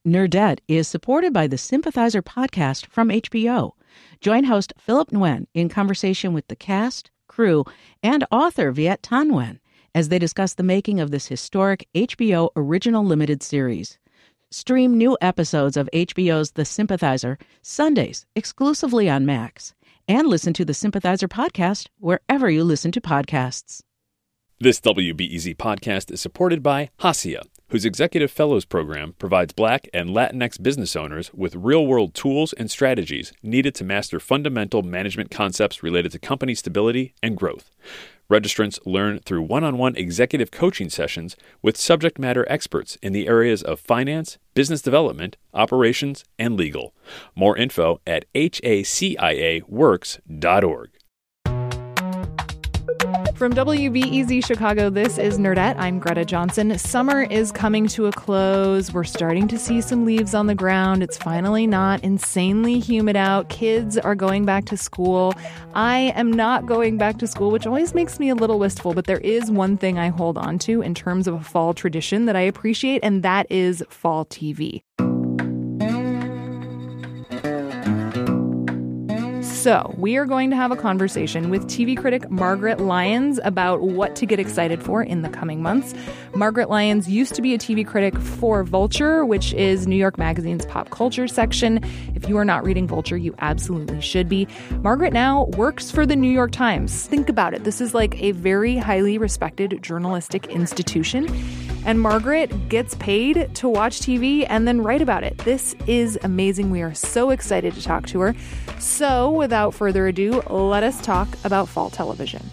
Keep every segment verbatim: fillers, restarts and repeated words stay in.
Nerdette is supported by the Sympathizer podcast from H B O. Join host Philip Nguyen in conversation with the cast, crew, and author Viet Thanh Nguyen as they discuss the making of this historic H B O original limited series. Stream new episodes of H B O's The Sympathizer Sundays exclusively on Max, and listen to the Sympathizer podcast wherever you listen to podcasts. This W B E Z podcast is supported by Hacia, whose Executive Fellows Program provides Black and Latinx business owners with real-world tools and strategies needed to master fundamental management concepts related to company stability and growth. Registrants learn through one-on-one executive coaching sessions with subject matter experts in the areas of finance, business development, operations, and legal. More info at H A C I A works dot org. From W B E Z Chicago, this is Nerdette. I'm Greta Johnson. Summer is coming to a close. We're starting to see some leaves on the ground. It's finally not insanely humid out. Kids are going back to school. I am not going back to school, which always makes me a little wistful, but there is one thing I hold on to in terms of a fall tradition that I appreciate, and that is fall T V. So, we are going to have a conversation with T V critic Margaret Lyons about what to get excited for in the coming months. Margaret Lyons used to be a T V critic for Vulture, which is New York Magazine's pop culture section. If you are not reading Vulture, you absolutely should be. Margaret now works for the New York Times. Think about it. This is like a very highly respected journalistic institution. And Margaret gets paid to watch T V and then write about it. This is amazing. We are so excited to talk to her. So, without further ado, let us talk about fall television.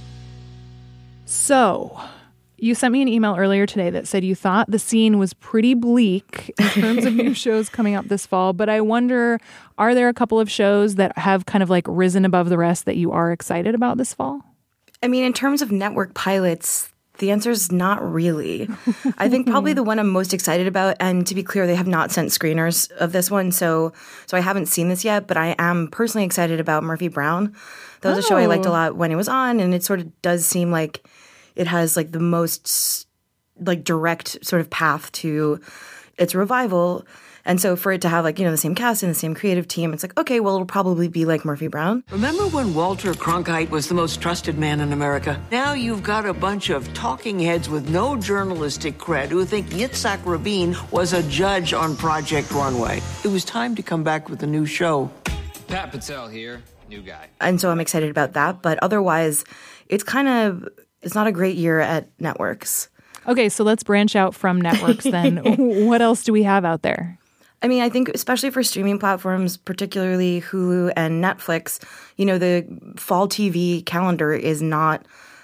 So, you sent me an email earlier today that said you thought the scene was pretty bleak in terms of new shows coming up this fall, but I wonder, are there a couple of shows that have kind of like risen above the rest that you are excited about this fall? I mean, in terms of network pilots, the answer is not really. I think probably the one I'm most excited about, and to be clear, they have not sent screeners of this one, so so I haven't seen this yet, but I am personally excited about Murphy Brown. That was oh. a show I liked a lot when it was on, and it sort of does seem like it has like the most like direct sort of path to its revival. And so for it to have like, you know, the same cast and the same creative team, it's like, okay, well, it'll probably be like Murphy Brown. Remember when Walter Cronkite was the most trusted man in America? Now you've got a bunch of talking heads with no journalistic cred who think Yitzhak Rabin was a judge on Project Runway. It was time to come back with a new show. Pat Patel here, new guy. And so I'm excited about that. But otherwise, it's kind of, it's not a great year at networks. Okay, so let's branch out from networks then. What else do we have out there? I mean, I think especially for streaming platforms, particularly Hulu and Netflix, you know, the fall T V calendar is not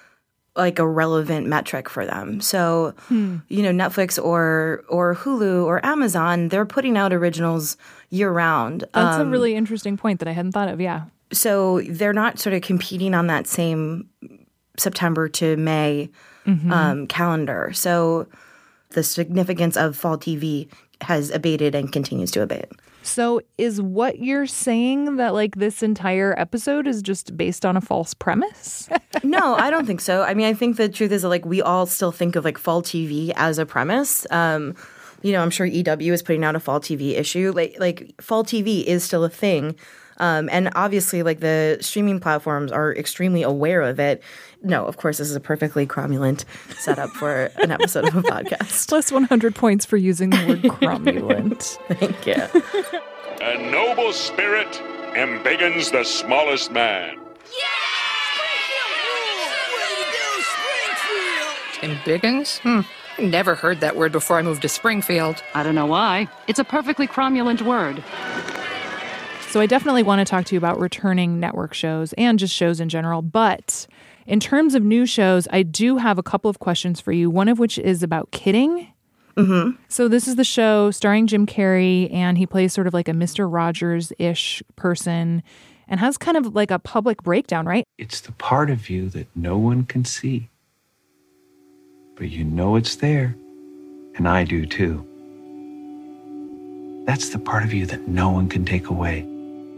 like a relevant metric for them. So, hmm. you know, Netflix or or Hulu or Amazon, they're putting out originals year round. That's um, a really interesting point that I hadn't thought of, yeah. So they're not sort of competing on that same September to May mm-hmm. um, calendar. So the significance of fall T V has abated and continues to abate. So is what you're saying that like this entire episode is just based on a false premise? No, I don't think so. I mean, I think the truth is that like we all still think of like fall T V as a premise. Um, you know, I'm sure E W is putting out a fall T V issue. Like, like fall T V is still a thing. Um, and obviously, like the streaming platforms are extremely aware of it. No, of course, this is a perfectly cromulent setup for an episode of a podcast. Plus one hundred points for using the word cromulent. Thank you. A noble spirit embiggens the smallest man. Embiggens? Hmm. I never heard that word before I moved to Springfield. I don't know why. It's a perfectly cromulent word. So I definitely want to talk to you about returning network shows and just shows in general. But in terms of new shows, I do have a couple of questions for you, one of which is about Kidding. Mm-hmm. So this is the show starring Jim Carrey, and he plays sort of like a Mister Rogers-ish person and has kind of like a public breakdown, right? It's the part of you that no one can see. But you know it's there, and I do too. That's the part of you that no one can take away.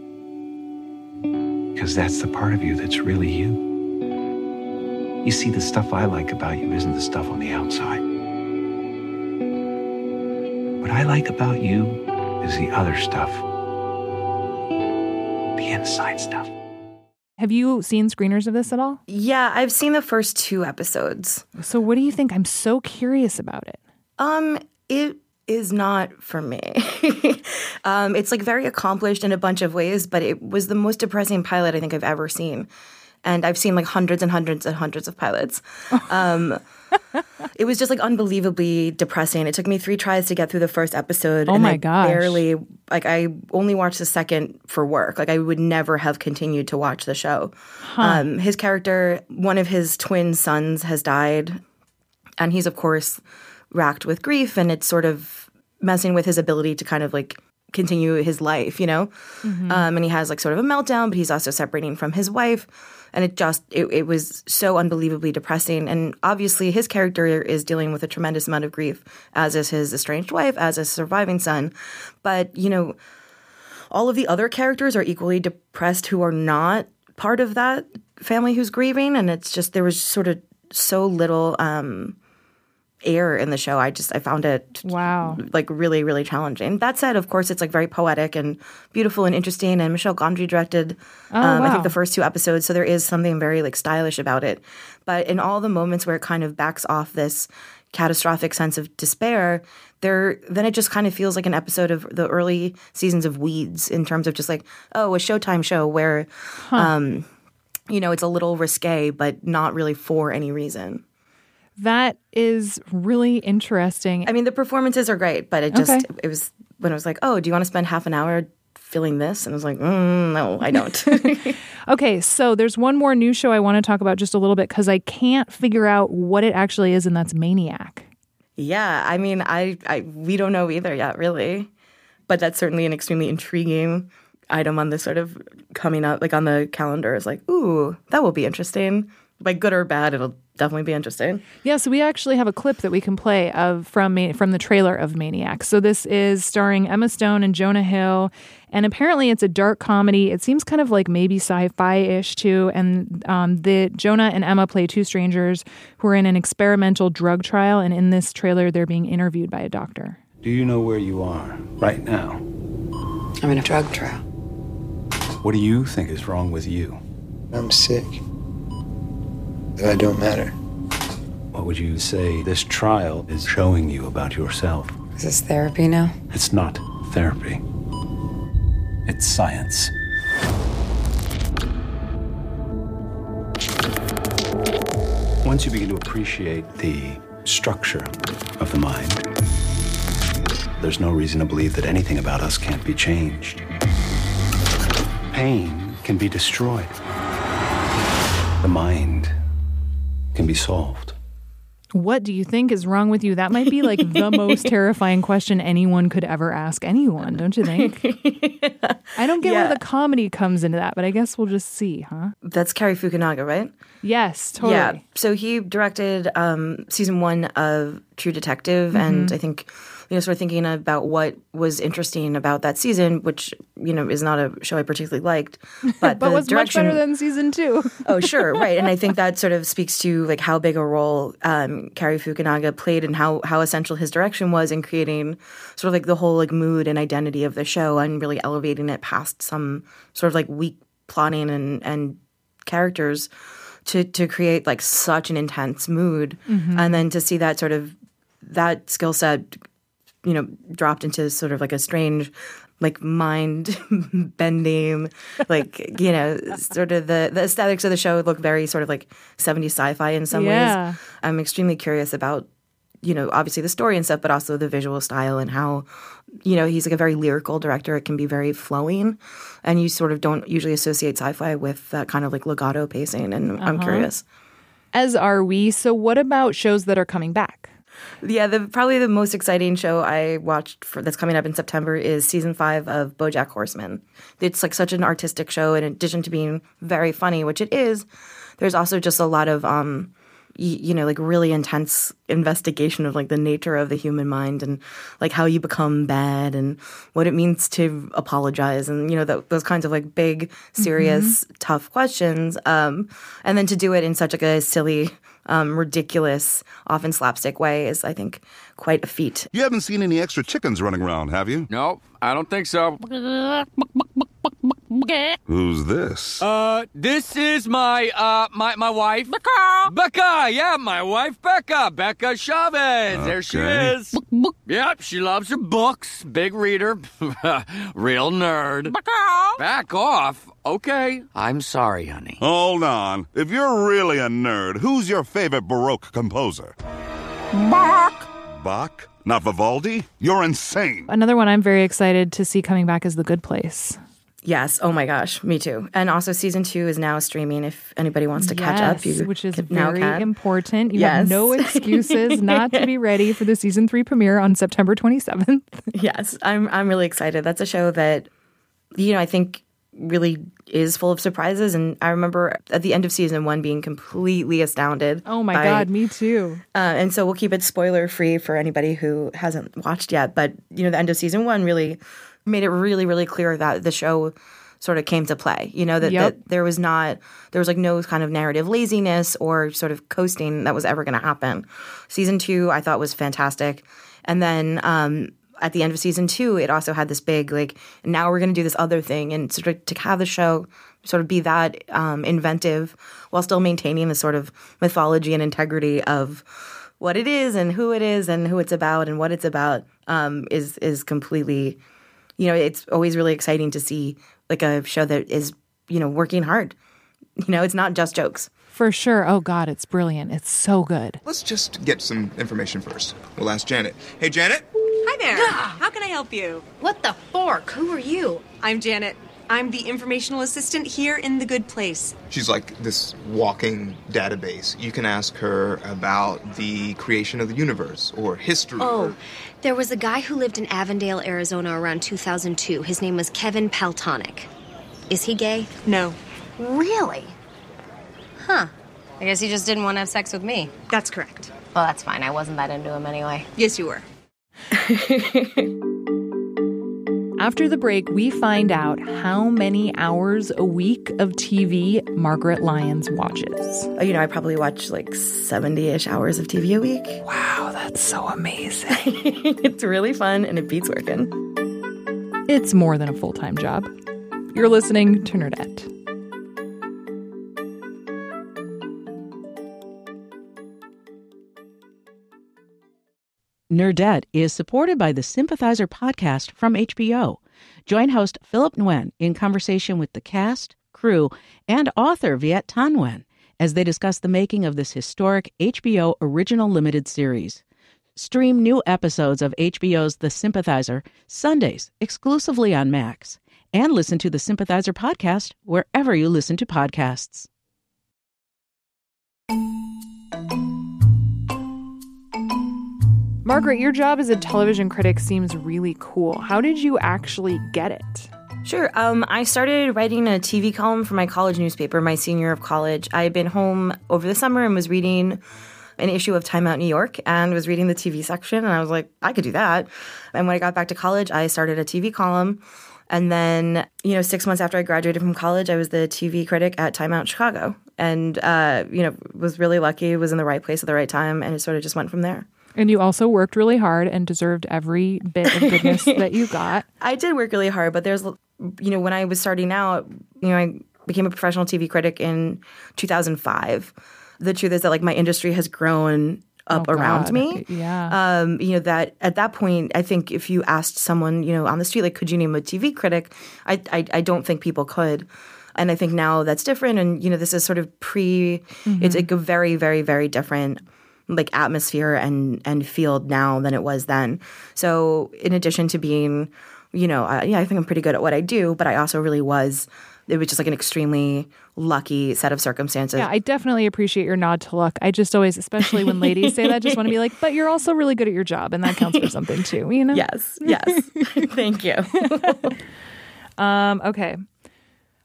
Because that's the part of you that's really you. You see, the stuff I like about you isn't the stuff on the outside. What I like about you is the other stuff. The inside stuff. Have you seen screeners of this at all? Yeah, I've seen the first two episodes. So what do you think? I'm so curious about it. Um, it is not for me. um, it's like very accomplished in a bunch of ways, but it was the most depressing pilot I think I've ever seen. And I've seen like hundreds and hundreds and hundreds of pilots. Um, it was just like unbelievably depressing. It took me three tries to get through the first episode. Oh and my I gosh. barely, like I only watched the second for work. Like I would never have continued to watch the show. Huh. Um, his character, one of his twin sons has died. And he's of course racked with grief, and it's sort of messing with his ability to kind of like continue his life, you know? Mm-hmm. Um, and he has like sort of a meltdown, but he's also separating from his wife. And it just, it, it was so unbelievably depressing. And obviously his character is dealing with a tremendous amount of grief, as is his estranged wife, as is surviving son. But, you know, all of the other characters are equally depressed who are not part of that family who's grieving. And it's just, there was sort of so little um, air in the show. I just, I found it wow, like really, really challenging. That said, of course, it's like very poetic and beautiful and interesting. And Michel Gondry directed, oh, um, wow. I think, the first two episodes. So there is something very like stylish about it. But in all the moments where it kind of backs off this catastrophic sense of despair, there then it just kind of feels like an episode of the early seasons of Weeds, in terms of just like, oh, a Showtime show where, huh. um, you know, it's a little risque, but not really for any reason. That is really interesting. I mean, the performances are great, but it just, okay. it was, when it was like, oh, do you want to spend half an hour filling this? And I was like, mm, no, I don't. Okay, so there's one more new show I want to talk about just a little bit, because I can't figure out what it actually is, and that's Maniac. Yeah, I mean, I, I we don't know either yet, really. But that's certainly an extremely intriguing item on this sort of coming up, like on the calendar. Is like, ooh, that will be interesting. Like good or bad, it'll definitely be interesting. Yeah, so we actually have a clip that we can play of from from the trailer of Maniac. So this is starring Emma Stone and Jonah Hill, and apparently it's a dark comedy. It seems kind of like maybe sci-fi-ish too. And um, the Jonah and Emma play two strangers who are in an experimental drug trial, and in this trailer, they're being interviewed by a doctor. Do you know where you are right now? I'm in a drug trial. What do you think is wrong with you? I'm sick. I don't matter. What would you say this trial is showing you about yourself? Is this therapy now? It's not therapy. It's science. Once you begin to appreciate the structure of the mind, there's no reason to believe that anything about us can't be changed. Pain can be destroyed. The mind can be solved. What do you think is wrong with you? That might be like the most terrifying question anyone could ever ask anyone, don't you think? yeah. I don't get yeah. where the comedy comes into that, but I guess we'll just see, huh? That's Cary Fukunaga, right? Yes, totally. Yeah. So he directed um, season one of True Detective, mm-hmm. and I think, you know, sort of thinking about what was interesting about that season, which, you know, is not a show I particularly liked. But, but the was direction, much better than season two. Oh, sure. Right. And I think that sort of speaks to like how big a role um, Cary Fukunaga played, and how, how essential his direction was in creating sort of like the whole like mood and identity of the show, and really elevating it past some sort of like weak plotting and, and characters to, to create like such an intense mood. Mm-hmm. And then to see that sort of, that skill set, you know, dropped into sort of like a strange, like mind bending, like, you know, sort of the, the aesthetics of the show look very sort of like seventies sci-fi in some yeah. ways. I'm extremely curious about, you know, obviously the story and stuff, but also the visual style and how, you know, he's like a very lyrical director. It can be very flowing, and you sort of don't usually associate sci-fi with that kind of like legato pacing. And uh-huh. I'm curious. As are we. So what about shows that are coming back? Yeah, the probably the most exciting show I watched for, that's coming up in September is season five of BoJack Horseman. It's like such an artistic show. In addition to being very funny, which it is, there's also just a lot of um, you, you know, like really intense investigation of like the nature of the human mind and like how you become bad and what it means to apologize and, you know, the, those kinds of like big, serious, mm-hmm. tough questions. Um, and then to do it in such like a silly, um, ridiculous, often slapstick way is, I think, quite a feat. You haven't seen any extra chickens running around, have you? No, I don't think so. Who's this? Uh, this is my, uh, my, my wife. Becca! Becca, yeah, my wife, Becca. Becca Chavez. Okay. There she is. Yep, she loves her books. Big reader. Real nerd. Becca! Back off. Okay. I'm sorry, honey. Hold on. If you're really a nerd, who's your favorite Baroque composer? Bach! Bach? Not Vivaldi? You're insane. Another one I'm very excited to see coming back is The Good Place. Yes. Oh my gosh. Me too. And also season two is now streaming if anybody wants to catch yes, up. You which is now very can. important. You yes. have no excuses not to be ready for the season three premiere on September twenty-seventh. Yes. I'm I'm really excited. That's a show that, you know, I think really is full of surprises. And I remember at the end of season one being completely astounded. Oh my by, God, me too. Uh, and so we'll keep it spoiler free for anybody who hasn't watched yet. But, you know, the end of season one really made it really, really clear that the show sort of came to play, you know, that, yep. that there was not, there was like no kind of narrative laziness or sort of coasting that was ever going to happen. Season two, I thought was fantastic. And then um, at the end of season two, it also had this big, like, now we're going to do this other thing. And sort of to have the show sort of be that um, inventive while still maintaining the sort of mythology and integrity of what it is and who it is and who it's about and what it's about um, is is completely, you know, it's always really exciting to see like a show that is, you know, working hard. You know, it's not just jokes. For sure. Oh, God, it's brilliant. It's so good. Let's just get some information first. We'll ask Janet. Hey, Janet? Hi there. How can I help you? What the fork? Who are you? I'm Janet. I'm the informational assistant here in The Good Place. She's like this walking database. You can ask her about the creation of the universe or history. Oh, or... there was a guy who lived in Avondale, Arizona around two thousand two. His name was Kevin Peltonic. Is he gay? No. Really? Huh. I guess he just didn't want to have sex with me. That's correct. Well, that's fine. I wasn't that into him anyway. Yes, you were. After the break, we find out how many hours a week of T V Margaret Lyons watches. You know, I probably watch like seventy-ish hours of T V a week. Wow, that's so amazing. It's really fun and it beats working. It's more than a full-time job. You're listening to Nerdette. Nerdette is supported by the Sympathizer podcast from H B O. Join host Philip Nguyen in conversation with the cast, crew, and author Viet Thanh Nguyen as they discuss the making of this historic H B O original limited series. Stream new episodes of H B O's The Sympathizer Sundays exclusively on Max, and listen to the Sympathizer podcast wherever you listen to podcasts. Margaret, your job as a television critic seems really cool. How did you actually get it? Sure. Um, I started writing a T V column for my college newspaper my senior year of college. I had been home over the summer and was reading an issue of Time Out New York and was reading the T V section. And I was like, I could do that. And when I got back to college, I started a T V column. And then, you know, six months after I graduated from college, I was the T V critic at Time Out Chicago. And, uh, you know, was really lucky, was in the right place at the right time, and it sort of just went from there. And you also worked really hard and deserved every bit of goodness that you got. I did work really hard, but there's, you know, when I was starting out, you know, I became a professional T V critic in two thousand five. The truth is that, like, my industry has grown up oh, around God. me. Yeah. Um, you know, that at that point, I think if you asked someone, you know, on the street, like, could you name a T V critic? I, I, I don't think people could. And I think now that's different. And, you know, this is sort of pre, mm-hmm. it's like a very, very, very different like atmosphere and, and field now than it was then. So in addition to being, you know, uh, yeah, I think I'm pretty good at what I do, but I also really was, it was just like an extremely lucky set of circumstances. Yeah, I definitely appreciate your nod to luck. I just always, especially when ladies say that, just want to be like, but you're also really good at your job, and that counts for something too, you know? Yes, yes. Thank you. um, okay.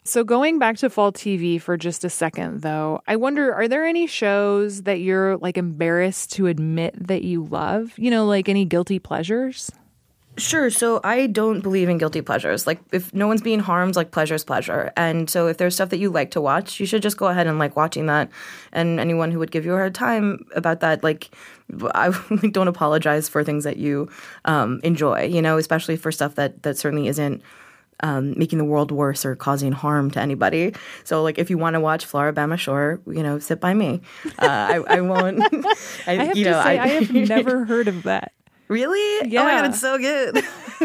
So going back to fall T V for just a second, though, I wonder, are there any shows that you're like embarrassed to admit that you love? You know, like any guilty pleasures? Sure. So I don't believe in guilty pleasures. Like if no one's being harmed, like pleasure's pleasure. And so if there's stuff that you like to watch, you should just go ahead and like watching that. And anyone who would give you a hard time about that, like I like, don't apologize for things that you um, enjoy, you know, especially for stuff that, that certainly isn't um, making the world worse or causing harm to anybody. So like if you want to watch Floribama Shore, you know, sit by me. Uh, I, I won't. I, I have you to know, say, I, I, I have never heard of that. Really? Yeah. Oh my God, it's so good.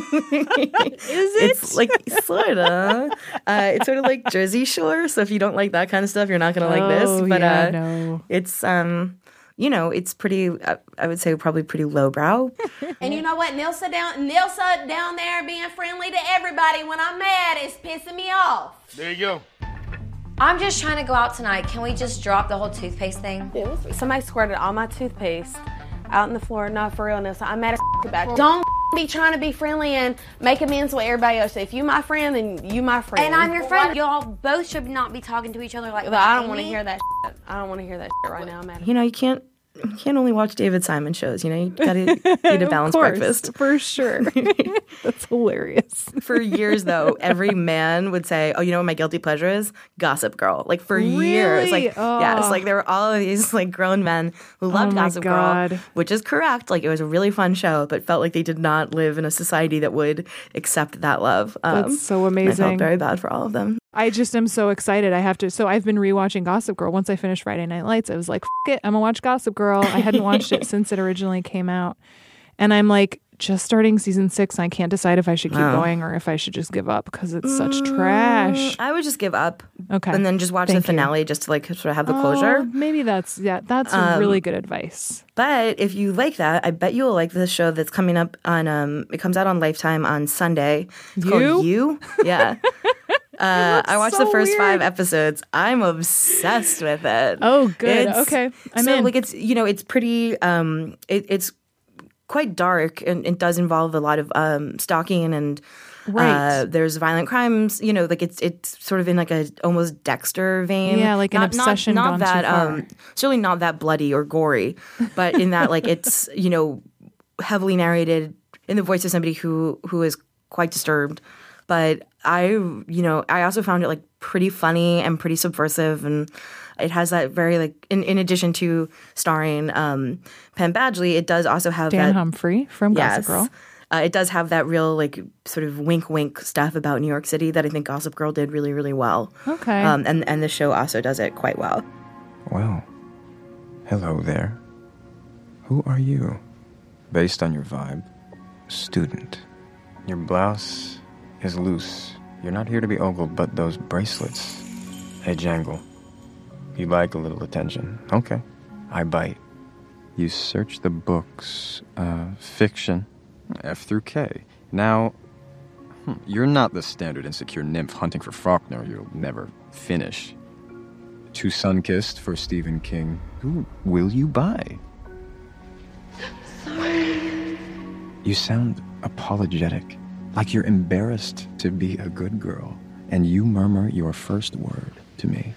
Is it? It's like, sort of. Uh, it's sort of like Jersey Shore. So if you don't like that kind of stuff, you're not going to like Oh, this. But yeah, uh, no. it's, um, you know, it's pretty, uh, I would say probably pretty lowbrow. And you know what? Nilsa down, Nilsa down there being friendly to everybody when I'm mad is pissing me off. There you go. I'm just trying to go out tonight. Can we just drop the whole toothpaste thing? Somebody squirted all my toothpaste out on the floor. Not for realness. I'm mad as about it. Don't be trying to be friendly and make amends with everybody else. If you my friend, then you my friend. And I'm your friend. Y'all both should not be talking to each other like that. I don't want to hear that shit. I don't want to hear that shit right now. I'm mad. You know, you can't, you can't only watch David Simon shows. You know, you got to eat a balanced Of course, breakfast. for sure. That's hilarious. For years, though, every man would say, "Oh, you know what my guilty pleasure is? Gossip Girl." Like for Really? years, like Oh. yeah, it's like there were all of these like grown men who loved Oh my Gossip God. Girl, which is correct. Like it was a really fun show, but felt like they did not live in a society that would accept that love. Um, That's so and I amazing. felt very bad for all of them. I just am so excited. I have to. So I've been rewatching Gossip Girl. Once I finished Friday Night Lights, I was like, F- it, I'm going to watch Gossip Girl. I hadn't watched it since it originally came out. And I'm like, just starting season six. And I can't decide if I should keep Wow. going or if I should just give up because it's such trash. I would just give up. Okay. And then just watch Thank the finale just to like sort of have the closure. Oh, maybe that's, yeah, that's Um, really good advice. But if you like that, I bet you'll like this show that's coming up on, um, it comes out on Lifetime on Sunday. It's You? called You. Yeah. Uh, I watched so the first weird. five episodes. I'm obsessed with it. Oh, good. It's- Okay. I'm so in. like it's, you know, it's pretty, um, it, it's quite dark and it does involve a lot of um, stalking and Right. uh, there's violent crimes, you know, like it's it's sort of in like a almost Dexter vein. Yeah, like an Not- not- obsession Not, gone that, too far. um, certainly not that bloody or gory, but in that like it's, you know, heavily narrated in the voice of somebody who who is quite disturbed. But I, you know, I also found it like pretty funny and pretty subversive, and it has that very like in, in addition to starring um, Penn Badgley, it does also have Dan that Humphrey from Gossip yes, Girl. Uh, it does have that real like sort of wink wink stuff about New York City that I think Gossip Girl did really really well. Okay. Um, and and the show also does it quite well. Well, hello there. Who are you? Based on your vibe, student. Your blouse is loose. You're not here to be ogled, but those bracelets, they jangle. You like a little attention. Okay, I bite. You search the books, uh, fiction, F through K. Now, hmm, you're not the standard insecure nymph hunting for Faulkner you'll never finish. Too sun-kissed for Stephen King. Who will you buy? Sorry. You sound apologetic, like you're embarrassed to be a good girl, and you murmur your first word to me.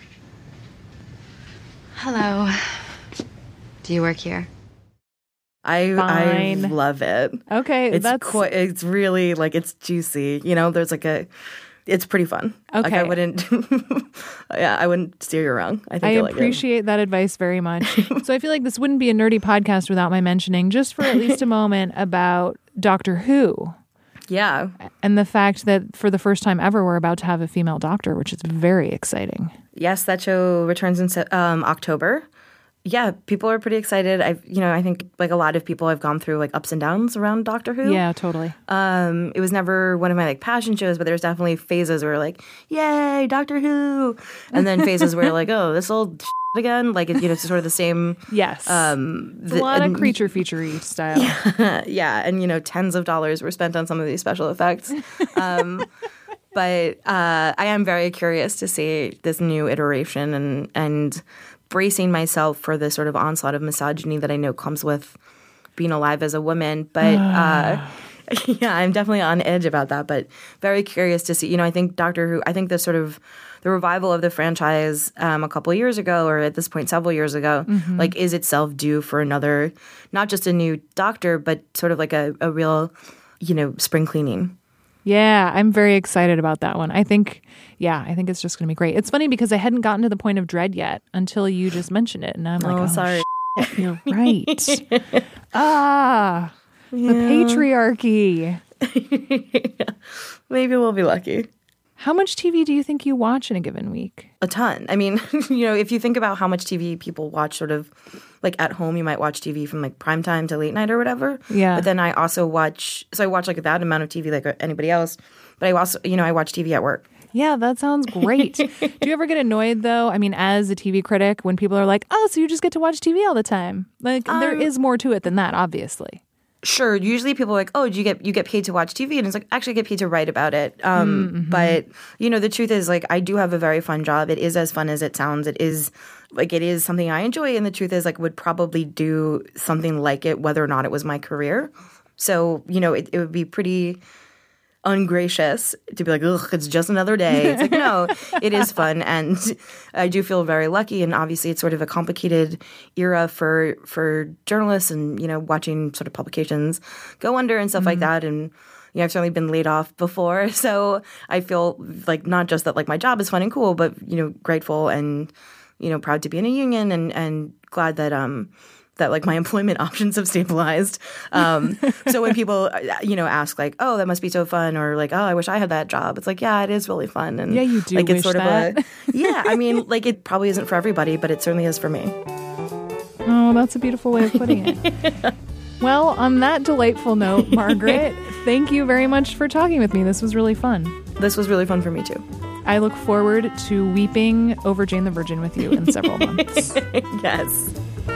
Hello. Do you work here? I Fine. I love it. Okay, it's that's quite, it's really like it's juicy. You know, there's like a, it's pretty fun. Like Okay. I wouldn't, yeah, I wouldn't steer you wrong. I think I you'll like it. appreciate that advice very much. So I feel like this wouldn't be a nerdy podcast without my mentioning, just for at least a moment, about Doctor Who. Yeah. And the fact that for the first time ever, we're about to have a female doctor, which is very exciting. Yes, that show returns in Se- um, October. Yeah, people are pretty excited. I've, you know, I think like a lot of people have gone through like ups and downs around Doctor Who. Yeah, totally. Um, it was never one of my like passion shows, but there's definitely phases where like, yay, Doctor Who, and then phases where like, oh, this old shit again. Like, you know, it's sort of the same. Yes. Um, It's a lot of creature feature-y style. Yeah, yeah, and you know, tens of dollars were spent on some of these special effects. Um, but uh, I am very curious to see this new iteration and and. bracing myself for the sort of onslaught of misogyny that I know comes with being alive as a woman. But uh, Yeah, I'm definitely on edge about that, but very curious to see. You know, I think Doctor Who, I think the sort of the revival of the franchise um, a couple of years ago, or at this point several years ago, mm-hmm. like is itself due for another, not just a new Doctor, but sort of like a, a real, you know, spring cleaning. Yeah, I'm very excited about that one. I think, yeah, I think it's just going to be great. It's funny because I hadn't gotten to the point of dread yet until you just mentioned it. And I'm like, oh, oh sorry. Shit, you're right. ah, yeah. The patriarchy. Maybe we'll be lucky. How much T V do you think you watch in a given week? A ton. I mean, you know, if you think about how much T V people watch sort of like at home, you might watch T V from like prime time to late night or whatever. Yeah. But then I also watch, so I watch like that amount of T V like anybody else. But I also, you know, I watch T V at work. Yeah, that sounds great. Do you ever get annoyed though? I mean, as a T V critic, when people are like, oh, so you just get to watch T V all the time? Like um, there is more to it than that, obviously. Sure. Usually people are like, oh, do you get you get paid to watch T V? And it's like, actually I get paid to write about it. Um, mm-hmm. But, you know, the truth is, like, I do have a very fun job. It is as fun as it sounds. It is, like, it is something I enjoy. And the truth is, like, would probably do something like it whether or not it was my career. So, you know, it, it would be pretty ungracious to be like, ugh, it's just another day. It's like, no, it is fun. And I do feel very lucky. And obviously it's sort of a complicated era for for journalists and, you know, watching sort of publications go under and stuff mm-hmm. like that. And, you know, I've certainly been laid off before. So I feel like not just that like my job is fun and cool, but, you know, grateful and, you know, proud to be in a union and, and glad that, um, that like my employment options have stabilized. Um, so when people, you know, ask like, oh, that must be so fun, or like, oh, I wish I had that job. It's like, yeah, it is really fun. And yeah, you do like, wish it's sort that. of a, yeah, I mean, like it probably isn't for everybody, but it certainly is for me. Oh, that's a beautiful way of putting it. Well, on that delightful note, Margaret, thank you very much for talking with me. This was really fun. This was really fun for me too. I look forward to weeping over Jane the Virgin with you in several months. Yes.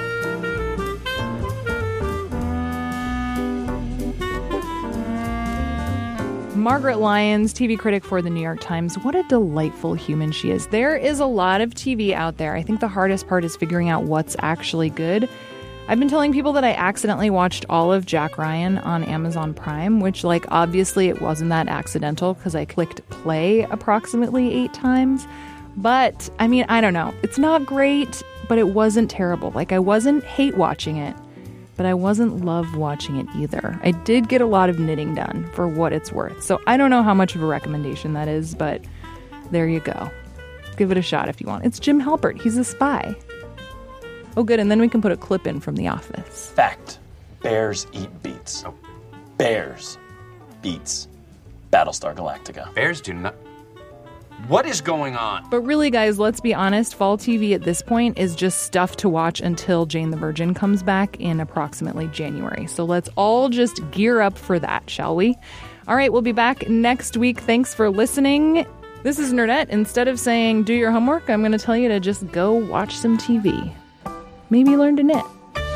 Margaret Lyons, T V critic for The New York Times. What a delightful human she is. There is a lot of T V out there. I think the hardest part is figuring out what's actually good. I've been telling people that I accidentally watched all of Jack Ryan on Amazon Prime, which, like, obviously it wasn't that accidental because I clicked play approximately eight times. But, I mean, I don't know. It's not great, but it wasn't terrible. Like, I wasn't hate watching it, but I wasn't love watching it either. I did get a lot of knitting done for what it's worth. So I don't know how much of a recommendation that is, but there you go. Give it a shot if you want. It's Jim Halpert. He's a spy. Oh, good. And then we can put a clip in from The Office. Fact. Bears eat beets. Oh. Bears beets Battlestar Galactica. Bears do not... What is going on? But really, guys, let's be honest. Fall T V at this point is just stuff to watch until Jane the Virgin comes back in approximately January. So let's all just gear up for that, shall we? All right, we'll be back next week. Thanks for listening. This is Nerdette. Instead of saying do your homework, I'm going to tell you to just go watch some T V. Maybe learn to knit.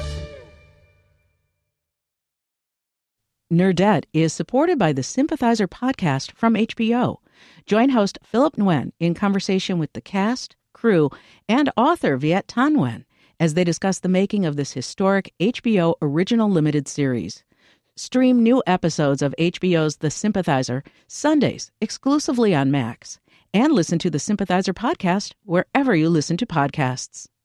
Nerdette is supported by the Sympathizer podcast from H B O. Join host Philip Nguyen in conversation with the cast, crew, and author Viet Thanh Nguyen as they discuss the making of this historic H B O original limited series. Stream new episodes of H B O's The Sympathizer Sundays exclusively on Max, and listen to the Sympathizer podcast wherever you listen to podcasts.